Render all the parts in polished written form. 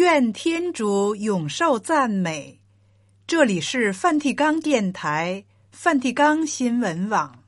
愿天主永受赞美。这里是梵蒂冈电台、梵蒂冈新闻网。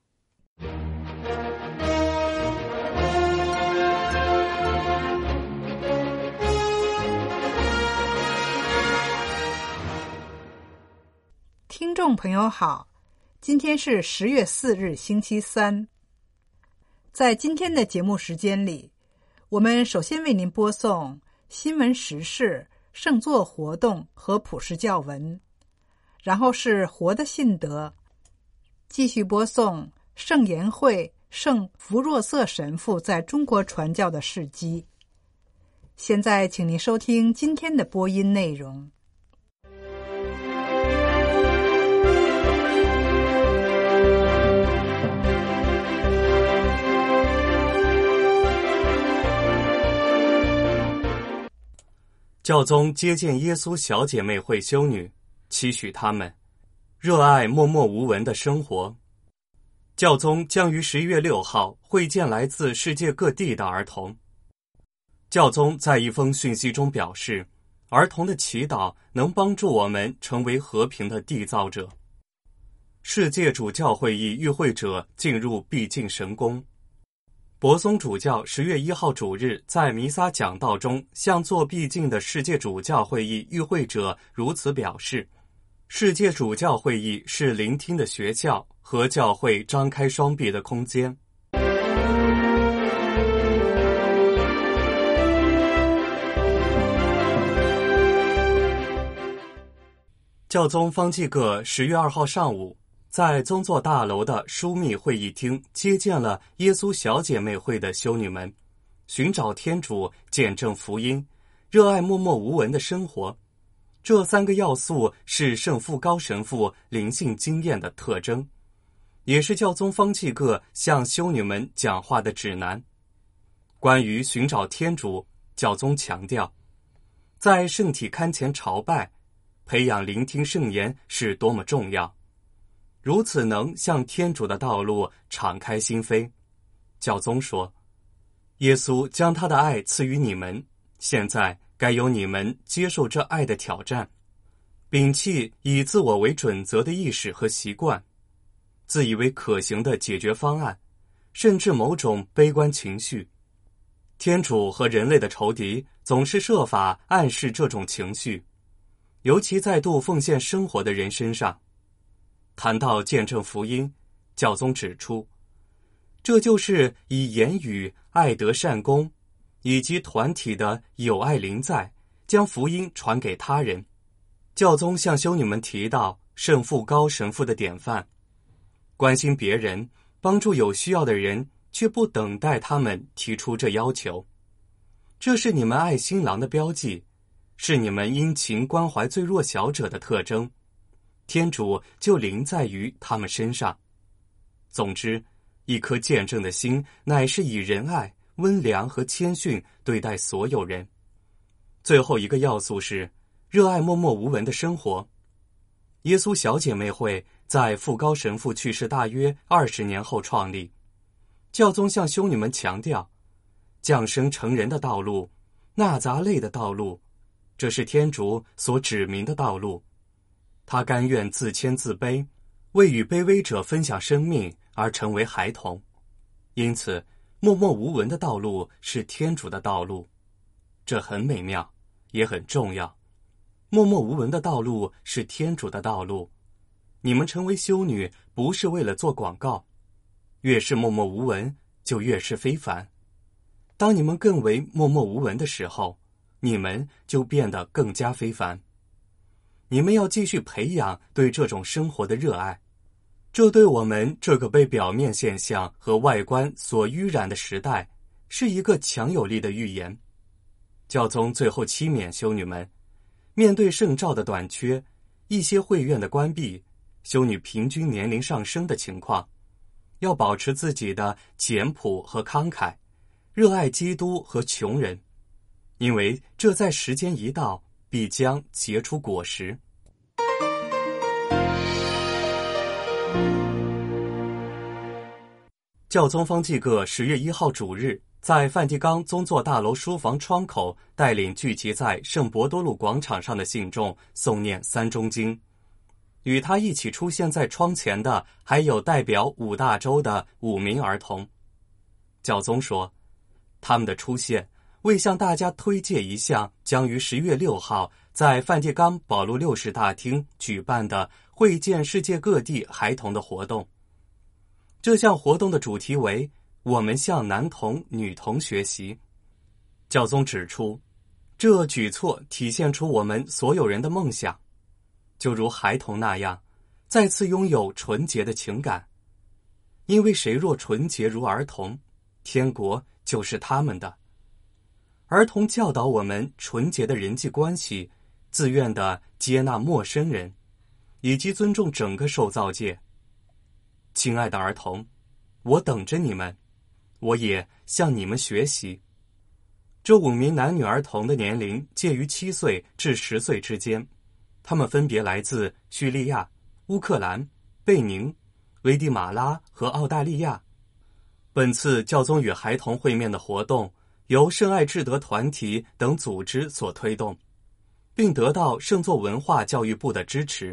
听众朋友好，今天是10月4日星期三。在今天的节目时间里，我们首先为您播送新闻时事、圣座活动和普世教文，然后是活的信德，继续播送圣言会圣福若瑟神父在中国传教的事迹。现在请您收听今天的播音内容。 教宗接见耶稣小姐妹会修女，期许她们热爱默默无闻的生活。教宗将于11月6号会见来自世界各地的儿童。教宗在一封讯息中表示，儿童的祈祷能帮助我们成为和平的缔造者。世界主教会议与会者进入必敬神宫。博松主教10月1号主日在弥撒讲道中向做必敬的世界主教会议与会者如此表示，世界主教会议是聆听的学校和教会张开双臂的空间。教宗方济各10月2号上午在宗座大楼的枢密会议厅接见了耶稣小姐妹会的修女们，寻找天主、见证福音、热爱默默无闻的生活。这3个要素是圣父高神父灵性经验的特征，也是教宗方济各向修女们讲话的指南。关于寻找天主，教宗强调，在圣体龛前朝拜，培养聆听圣言是多么重要，如此能向天主的道路敞开心扉。教宗说，耶稣将他的爱赐予你们，现在该由你们接受这爱的挑战，摒弃以自我为准则的意识和习惯，自以为可行的解决方案，甚至某种悲观情绪。天主和人类的仇敌总是设法暗示这种情绪，尤其在度奉献生活的人身上。谈到见证福音，教宗指出，这就是以言语、爱德善功以及团体的友爱临在，将福音传给他人。教宗向修女们提到圣父高神父的典范，关心别人，帮助有需要的人，却不等待他们提出这要求。这是你们爱新郎的标记，是你们殷勤关怀最弱小者的特征。天主就临在于他们身上。总之，一颗见证的心乃是以仁爱、温良和谦逊对待所有人。最后一个要素是热爱默默无闻的生活。耶稣小姐妹会在父高神父去世大约20年后创立。教宗向修女们强调，降生成人的道路，纳匝肋的道路，这是天主所指明的道路。他甘愿自谦自卑，为与卑微者分享生命而成为孩童。因此，默默无闻的道路是天主的道路，这很美妙，也很重要。默默无闻的道路是天主的道路。你们成为修女不是为了做广告，越是默默无闻，就越是非凡。当你们更为默默无闻的时候，你们就变得更加非凡。你们要继续培养对这种生活的热爱，这对我们这个被表面现象和外观所污染的时代是一个强有力的预言。教宗最后期勉修女们，面对圣召的短缺、一些会院的关闭、修女平均年龄上升的情况，要保持自己的简朴和慷慨，热爱基督和穷人，因为这在时间一到必将结出果实。教宗方济各10月1号主日在梵蒂冈宗座大楼书房窗口带领聚集在圣伯多禄广场上的信众诵念三中经。与他一起出现在窗前的还有代表5大洲的5名儿童。教宗说，他们的出现为向大家推介一项将于10月6号在梵蒂冈保禄6世大厅举办的会见世界各地孩童的活动。这项活动的主题为我们向男童女童学习。教宗指出，这举措体现出我们所有人的梦想，就如孩童那样再次拥有纯洁的情感，因为谁若纯洁如儿童，天国就是他们的。儿童教导我们纯洁的人际关系，自愿地接纳陌生人，以及尊重整个受造界。亲爱的儿童，我等着你们，我也向你们学习。这5名男女儿童的年龄介于7岁至10岁之间，他们分别来自叙利亚、乌克兰、贝宁、危地马拉和澳大利亚。本次教宗与孩童会面的活动由圣爱智德团体等组织所推动，并得到圣座文化教育部的支持。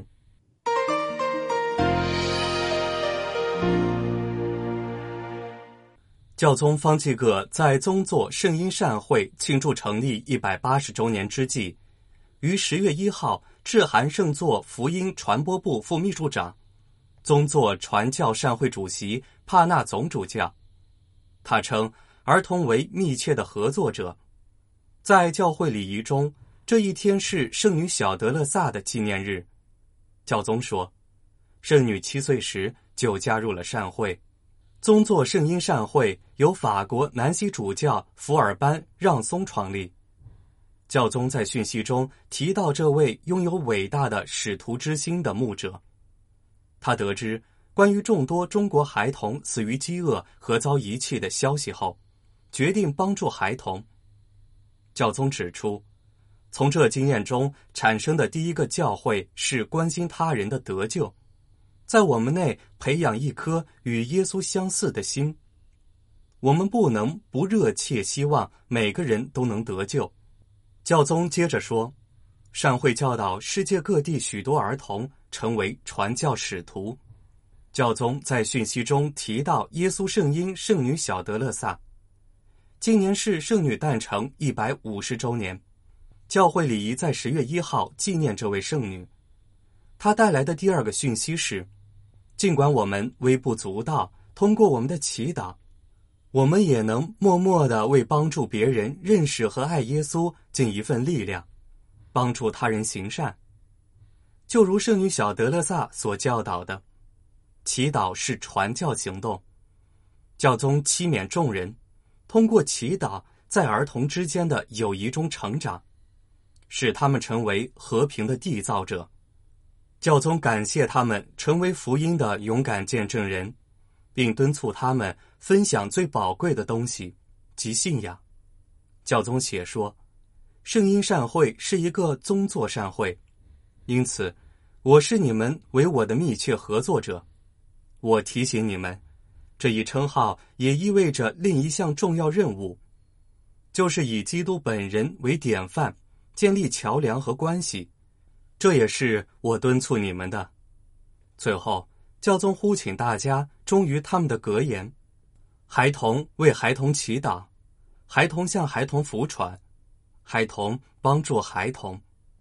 教宗方济各在宗座圣婴善会庆祝成立180周年之际，于10月1号致函圣座福音传播部副秘书长、宗座传教善会主席帕纳总主教。他称儿童为密切的合作者。在教会礼仪中，这一天是圣女小德勒萨的纪念日。教宗说，圣女7岁时就加入了善会。宗座圣婴善会由法国南西主教福尔班让松创立。教宗在讯息中提到这位拥有伟大的使徒之心的牧者。他得知关于众多中国孩童死于饥饿和遭遗弃的消息后，决定帮助孩童。教宗指出，从这经验中产生的第一个教诲是关心他人的得救，在我们内培养一颗与耶稣相似的心。我们不能不热切希望每个人都能得救。教宗接着说，善会教导世界各地许多儿童成为传教使徒。教宗在讯息中提到耶稣圣婴圣女小德勒萨。今年是圣女诞辰150周年，教会礼仪在10月1号纪念这位圣女。她带来的第二个讯息是，尽管我们微不足道，通过我们的祈祷，我们也能默默地为帮助别人认识和爱耶稣尽一份力量，帮助他人行善。就如圣女小德勒萨所教导的，祈祷是传教行动。教宗期勉众人通过祈祷在儿童之间的友谊中成长，使他们成为和平的缔造者。教宗感谢他们成为福音的勇敢见证人，并敦促他们分享最宝贵的东西，即信仰。教宗写说，圣婴善会是一个宗座善会，因此我视你们为我的密切合作者。我提醒你们，这一称号也意味着另一项重要任务，就是以基督本人为典范，建立桥梁和关系。这也是我敦促你们的。最后，教宗呼请大家忠于他们的格言：孩童为孩童祈祷，孩童向孩童服传，孩童帮助孩童。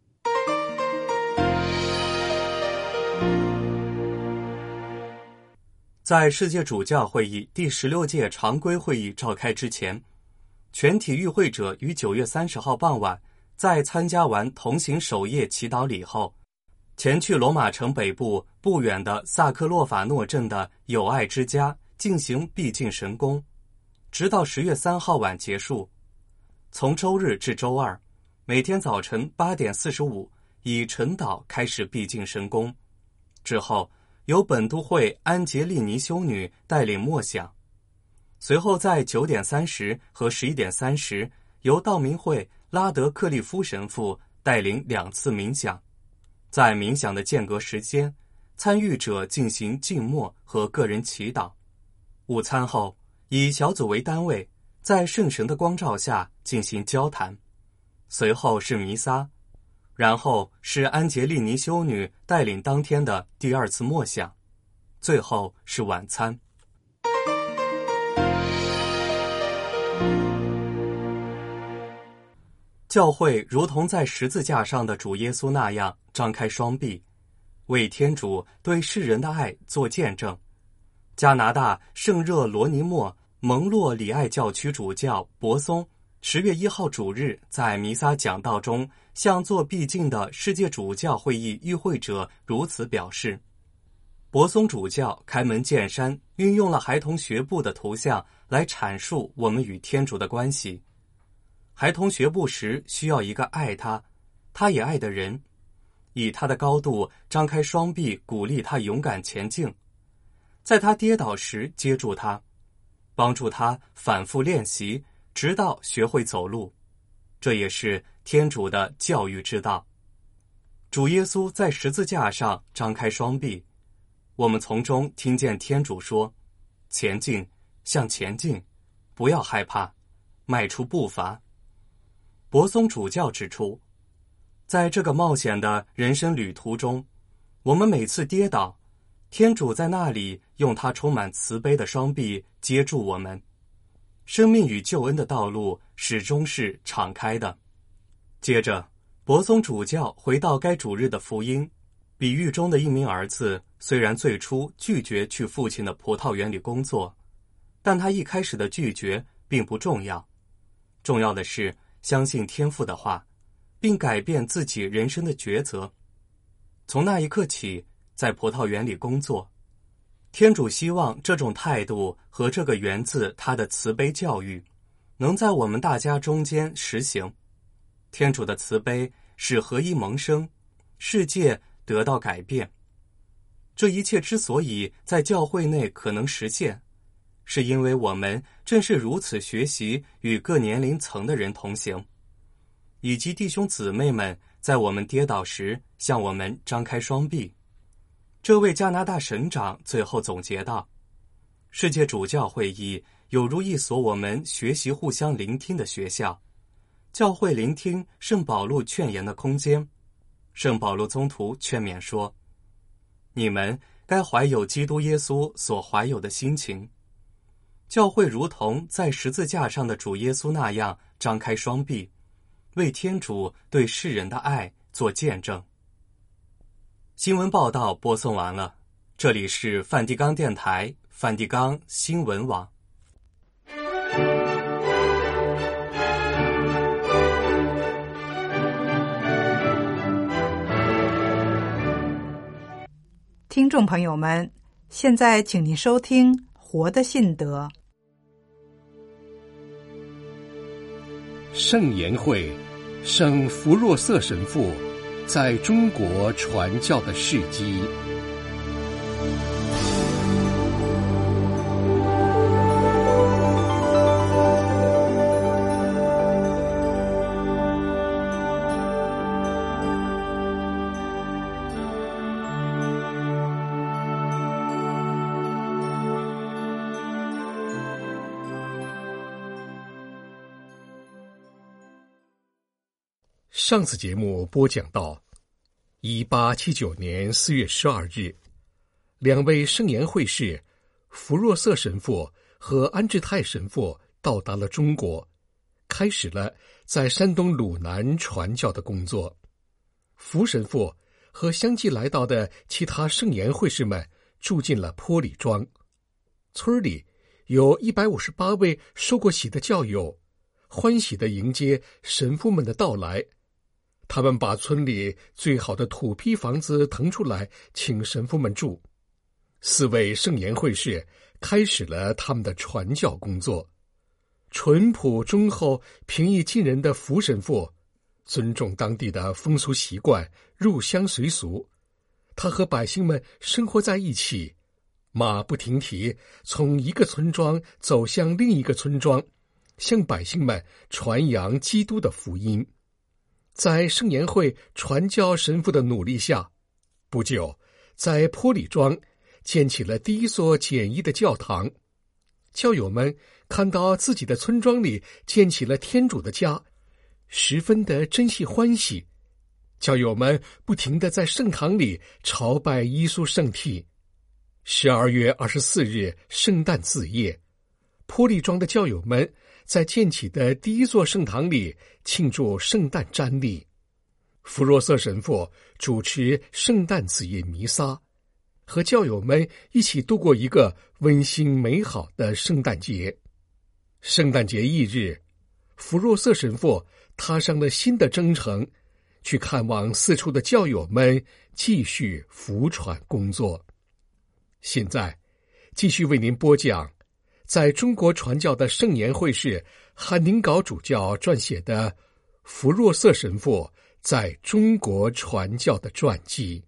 在世界主教会议第16届常规会议召开之前，全体与会者于9月30号傍晚在参加完同行守夜祈祷礼后，前去罗马城北部不远的萨克洛法诺镇的友爱之家进行闭境神功，直到10月3号晚结束。从周日至周二，每天早晨8点45以晨祷开始闭境神功，之后由本都会安杰利尼修女带领默想，随后在9点30和11点30由道明会拉德克利夫神父带领2次冥想。在冥想的间隔时间，参与者进行静默和个人祈祷。午餐后，以小组为单位， 在圣神的光照下进行交谈，随后是弥撒，然后是安杰利尼修女带领当天的第二次默想，最后是晚餐。教会如同在十字架上的主耶稣那样张开双臂，为天主对世人的爱做见证。加拿大圣热罗尼莫蒙洛里爱教区主教博松10月1号主日在弥撒讲道中向做毕竟的世界主教会议与会者如此表示。博松主教开门见山运用了孩童学步的图像来阐述我们与天主的关系。孩童学步时需要一个爱他，他也爱的人，以他的高度张开双臂鼓励他勇敢前进，在他跌倒时接住他，帮助他反复练习，直到学会走路。这也是天主的教育之道。主耶稣在十字架上张开双臂，我们从中听见天主说：前进，向前进，不要害怕，迈出步伐。博松主教指出，在这个冒险的人生旅途中，我们每次跌倒，天主在那里用他充满慈悲的双臂接住我们。生命与救恩的道路始终是敞开的。接着，博松主教回到该主日的福音，比喻中的一名儿子虽然最初拒绝去父亲的葡萄园里工作，但他一开始的拒绝并不重要，重要的是相信天父的话，并改变自己人生的抉择。从那一刻起，在葡萄园里工作，天主希望这种态度和这个源自他的慈悲教育能在我们大家中间实行。天主的慈悲使合一萌生，世界得到改变。这一切之所以在教会内可能实现，是因为我们正是如此学习与各年龄层的人同行，以及弟兄姊妹们在我们跌倒时向我们张开双臂。这位加拿大省长最后总结道：世界主教会议有如一所我们学习互相聆听的学校，教会聆听圣保禄劝言的空间。圣保禄宗徒劝勉说：你们该怀有基督耶稣所怀有的心情。教会如同在十字架上的主耶稣那样张开双臂，为天主对世人的爱做见证。新闻报道播送完了，这里是梵蒂冈电台梵蒂冈新闻网。 听众朋友们，现在请您收听《活的信德》。 圣言会圣弗若瑟神父在中国传教的事迹。上次节目播讲到1879年4月12日，两位圣言会士弗若瑟神父和安志泰神父到达了中国，开始了在山东鲁南传教的工作。福神父和相继来到的其他圣言会士们住进了坡里庄。村里有158位受过洗的教友，欢喜地迎接神父们的到来。他们把村里最好的土坯房子腾出来，请神父们住。4位圣言会士开始了他们的传教工作。淳朴忠厚、平易近人的福神父，尊重当地的风俗习惯，入乡随俗。他和百姓们生活在一起，马不停蹄从一个村庄走向另一个村庄，向百姓们传扬基督的福音。在圣言会传教神父的努力下，不久在坡里庄建起了第一所简易的教堂。 教友们看到自己的村庄里建起了天主的家，十分的珍惜欢喜。教友们不停地在圣堂里朝拜耶稣圣体。12月24日圣诞子夜，坡利庄的教友们在建起的第一座圣堂里庆祝圣诞瞻礼。弗若瑟神父主持圣诞子夜弥撒，和教友们一起度过一个温馨美好的圣诞节。圣诞节翌日，弗若瑟神父踏上了新的征程，去看望四处的教友们，继续福传工作。现在继续为您播讲在中国传教的圣言会士韩宁镐主教撰写的弗若瑟神父在中国传教的传记。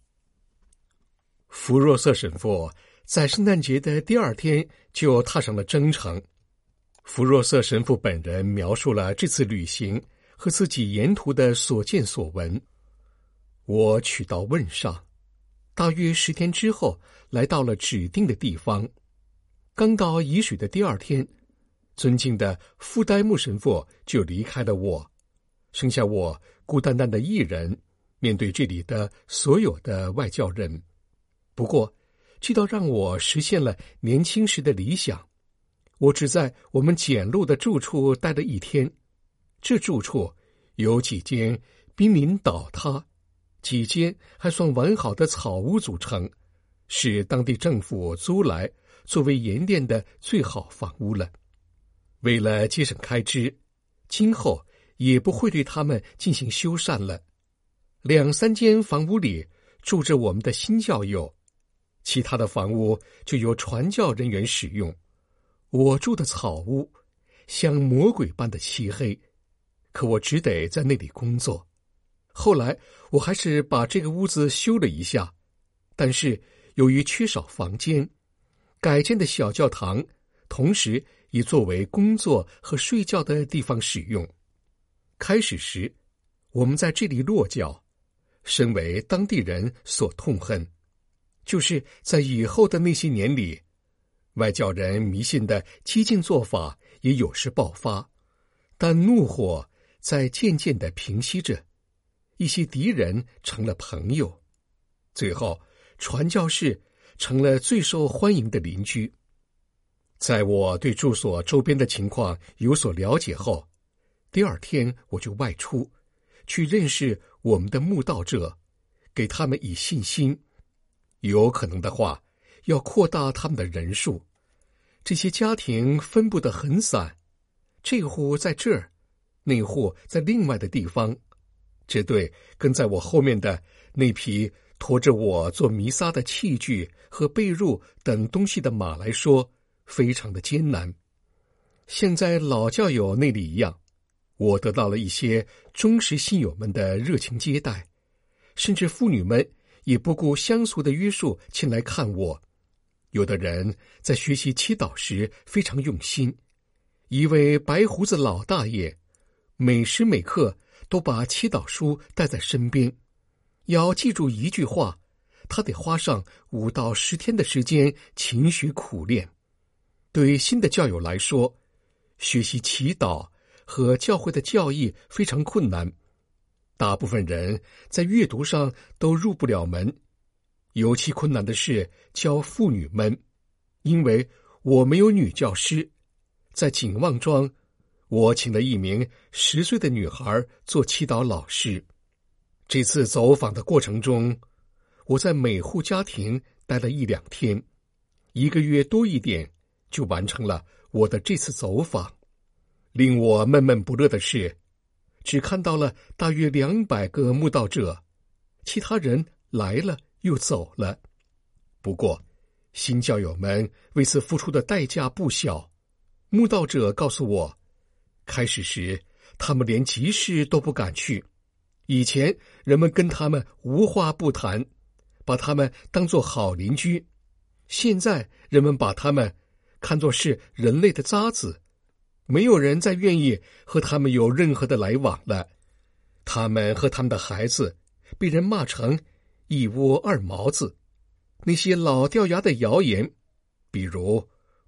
弗若瑟神父在圣诞节的第2天就踏上了征程。弗若瑟神父本人描述了这次旅行和自己沿途的所见所闻。我取道问上，大约10天之后来到了指定的地方。刚到沂水的第2天，尊敬的傅呆木神父就离开了我，剩下我孤单单的一人，面对这里的所有的外教人。不过这倒让我实现了年轻时的理想。我只在我们简陋的住处待了1天，这住处有几间濒临倒塌，几间还算完好的草屋组成，是当地政府租来作为盐店的最好房屋了。为了节省开支，今后也不会对他们进行修缮了。2、3间房屋里住着我们的新教友，其他的房屋就由传教人员使用。我住的草屋像魔鬼般的漆黑，可我只得在那里工作。后来我还是把这个屋子修了一下，但是由于缺少房间，改建的小教堂同时也作为工作和睡觉的地方使用。开始时我们在这里落脚，身为当地人所痛恨，就是在以后的那些年里，外教人迷信的激进做法也有时爆发，但怒火在渐渐地平息着，一些敌人成了朋友，最后传教士成了最受欢迎的邻居。在我对住所周边的情况有所了解后，第2天我就外出，去认识我们的慕道者，给他们以信心。有可能的话，要扩大他们的人数。这些家庭分布得很散，这户在这儿，那户在另外的地方。这对跟在我后面的那匹驮着我做弥撒的器具和被褥等东西的马来说，非常的艰难。像在老教友那里一样，我得到了一些忠实信友们的热情接待，甚至妇女们也不顾乡俗的约束前来看我。有的人在学习祈祷时非常用心，一位白胡子老大爷每时每刻都把祈祷书带在身边，要记住一句话，他得花上5到10天的时间勤学苦练。对新的教友来说，学习祈祷和教会的教义非常困难，大部分人在阅读上都入不了门。尤其困难的是教妇女们，因为我没有女教师。在景望庄，我请了一名10岁的女孩做祈祷老师。这次走访的过程中，我在每户家庭待了1、2天，1个月多一点就完成了我的这次走访。令我闷闷不乐的是，只看到了大约200个慕道者，其他人来了又走了。不过新教友们为此付出的代价不小。慕道者告诉我，开始时他们连集市都不敢去，以前人们跟他们无话不谈，把他们当作好邻居，现在人们把他们看作是人类的渣子，没有人再愿意和他们有任何的来往了。他们和他们的孩子被人骂成一窝二毛子。那些老掉牙的谣言，比如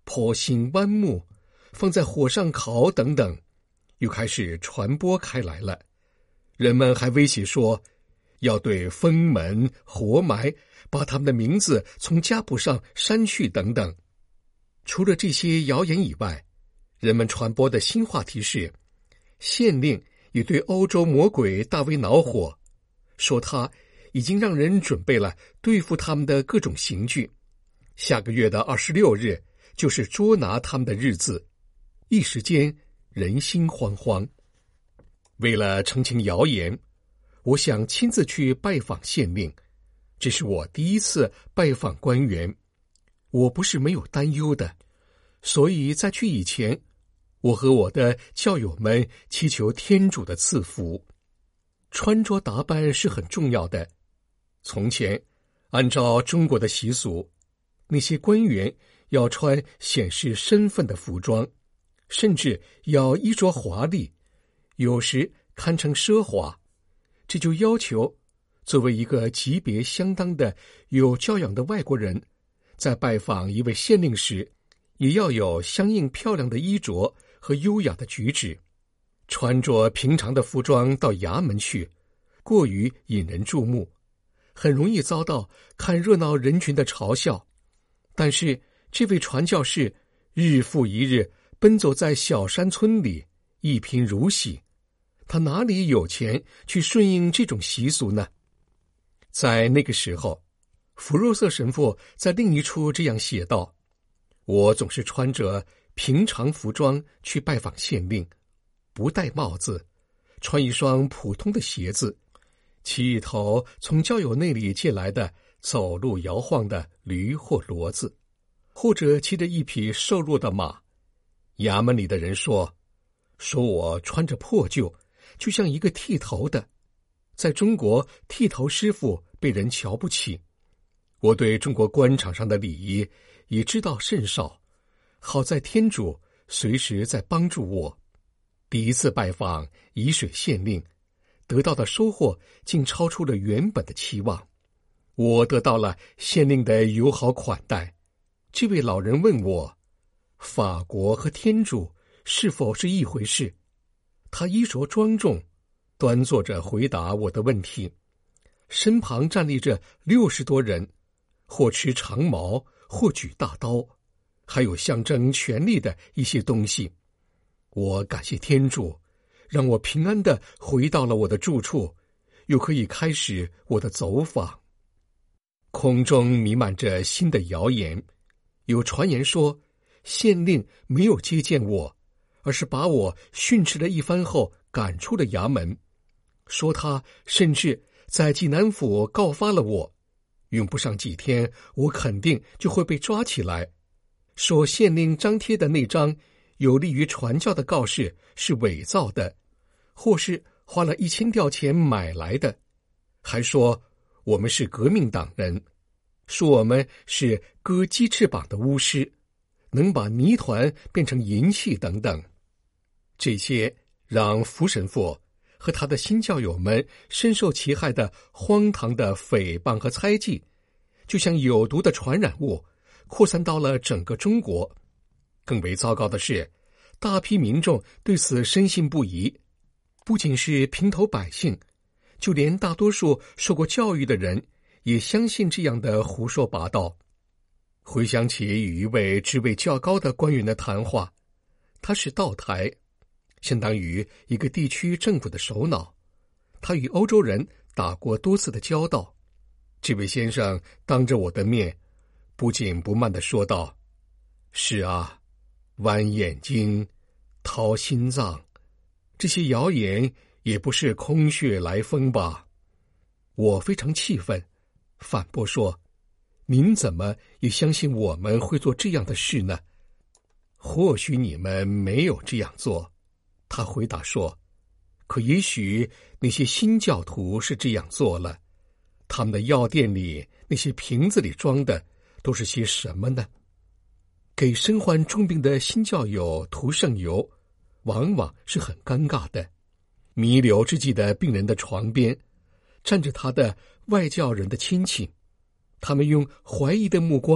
剖心剜目，放在火上烤等等，又开始传播开来了。人们还威胁说，要对封门活埋，把他们的名字从家谱上删去等等。除了这些谣言以外，人们传播的新话题是，县令也对欧洲魔鬼大为恼火，说他已经让人准备了对付他们的各种刑具，下个月的26日就是捉拿他们的日子。一时间人心惶惶。为了澄清谣言，我想亲自去拜访县令，这是我第一次拜访官员。我不是没有担忧的，所以在去以前，我和我的教友们祈求天主的赐福。穿着打扮是很重要的。从前，按照中国的习俗，那些官员要穿显示身份的服装，甚至要衣着华丽，有时堪称奢华。这就要求作为一个级别相当的有教养的外国人，在拜访一位县令时，也要有相应漂亮的衣着和优雅的举止。穿着平常的服装到衙门去，过于引人注目，很容易遭到看热闹人群的嘲笑。但是这位传教士日复一日奔走在小山村里，一贫如洗，他哪里有钱去顺应这种习俗呢？在那个时候，福若瑟神父在另一处这样写道：我总是穿着平常服装去拜访县令，不戴帽子，穿一双普通的鞋子，骑一头从教友那里借来的走路摇晃的驴或骡子，或者骑着一匹瘦弱的马。衙门里的人说我穿着破旧，就像一个剃头的。在中国，剃头师傅被人瞧不起。我对中国官场上的礼仪也知道甚少，好在天主随时在帮助我。第一次拜访沂水县令，得到的收获竟超出了原本的期望。我得到了县令的友好款待。这位老人问我，法国和天主是否是一回事？他衣着庄重，端坐着回答我的问题。身旁站立着60多人，或持长矛，或举大刀，还有象征权力的一些东西。我感谢天主，让我平安地回到了我的住处，又可以开始我的走访。空中弥漫着新的谣言，有传言说县令没有接见我，而是把我训斥了一番后赶出了衙门，说他甚至在济南府告发了我，用不上几天我肯定就会被抓起来，说县令张贴的那张有利于传教的告示是伪造的，或是花了1000吊钱买来的，还说我们是革命党人，说我们是割鸡翅膀的巫师，能把泥团变成银器等等。这些让福神父和他的新教友们深受其害的荒唐的诽谤和猜忌，就像有毒的传染物，扩散到了整个中国。更为糟糕的是，大批民众对此深信不疑，不仅是平头百姓，就连大多数受过教育的人也相信这样的胡说八道。回想起与一位职位较高的官员的谈话，他是道台，相当于一个地区政府的首脑，他与欧洲人打过多次的交道。这位先生当着我的面不紧不慢地说道，是啊，剜眼睛，掏心脏，这些谣言也不是空穴来风吧？我非常气愤，反驳说，您怎么也相信我们会做这样的事呢？或许你们没有这样做，他回答说，可也许那些新教徒是这样做了。他们的药店里那些瓶子里装的都是些什么呢？给身患重病的新教友涂圣油，往往是很尴尬的。弥留之际的病人的床边站着他的外教人的亲戚，他们用怀疑的目光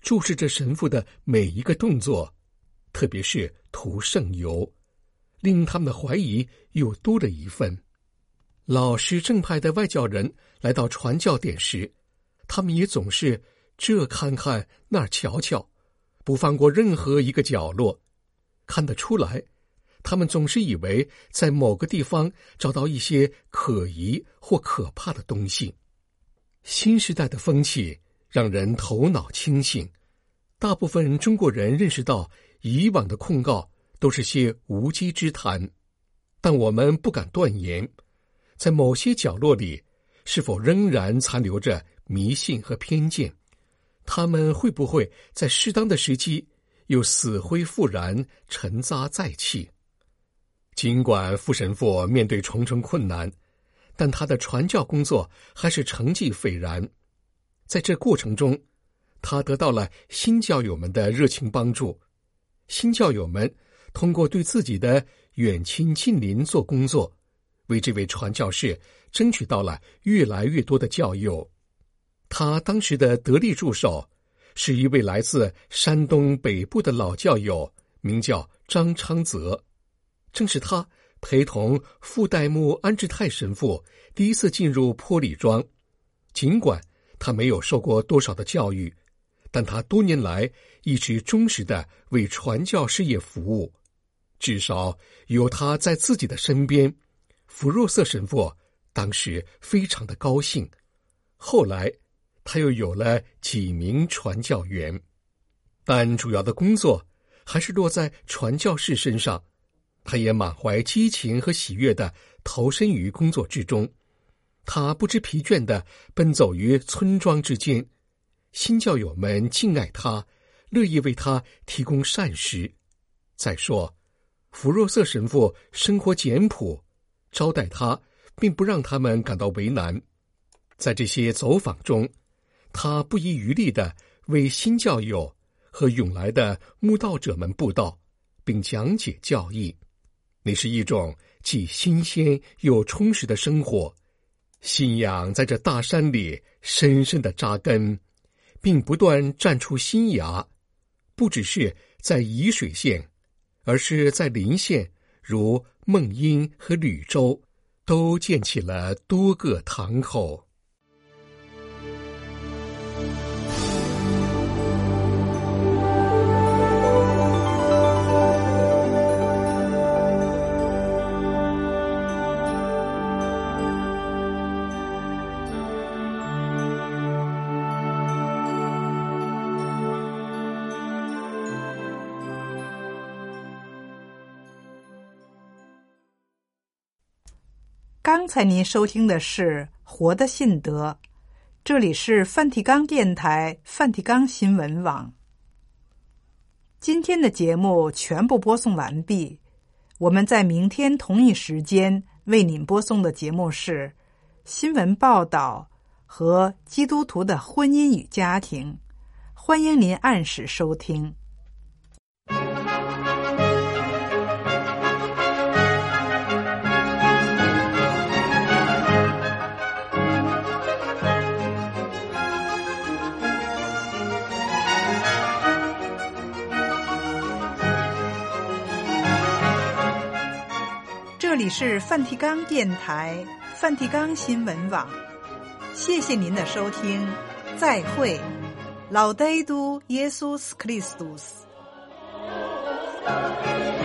注视着神父的每一个动作，特别是涂圣油，令他们的怀疑又多了一份。老实正派的外教人来到传教点时，他们也总是这看看那儿瞧瞧，不放过任何一个角落。看得出来，他们总是以为在某个地方找到一些可疑或可怕的东西。新时代的风气让人头脑清醒，大部分中国人认识到以往的控告都是些无稽之谈，但我们不敢断言，在某些角落里是否仍然残留着迷信和偏见，他们会不会在适当的时机又死灰复燃，沉渣再起。尽管傅神父面对重重困难，但他的传教工作还是成绩斐然。在这过程中，他得到了新教友们的热情帮助。新教友们通过对自己的远亲近邻做工作，为这位传教士争取到了越来越多的教友。他当时的得力助手是一位来自山东北部的老教友，名叫张昌泽。正是他陪同傅代木安置泰神父第一次进入坡里庄。尽管他没有受过多少的教育，但他多年来一直忠实地为传教事业服务。至少有他在自己的身边，福若瑟神父当时非常的高兴。后来他又有了几名传教员，但主要的工作还是落在传教士身上。他也满怀激情和喜悦地投身于工作之中，他不知疲倦地奔走于村庄之间。新教友们敬爱他，乐意为他提供膳食。再说，福若瑟神父生活简朴，招待他并不让他们感到为难。在这些走访中，他不遗余力地为新教友和涌来的慕道者们布道，并讲解教义。那是一种既新鲜又充实的生活，信仰在这大山里深深地扎根，并不断绽出新芽，不只是在沂水县，而是在邻县如孟阴和吕州，都建起了多个堂口。 刚才您收听的是《活的信德》，这里是梵蒂冈电台梵蒂冈新闻网。今天的节目全部播送完毕，我们在明天同一时间为您播送的节目是新闻报道和基督徒的婚姻与家庭，欢迎您按时收听。这里是梵蒂冈电台梵蒂冈新闻网，谢谢您的收听，再会。Laudetur Jesus Christus。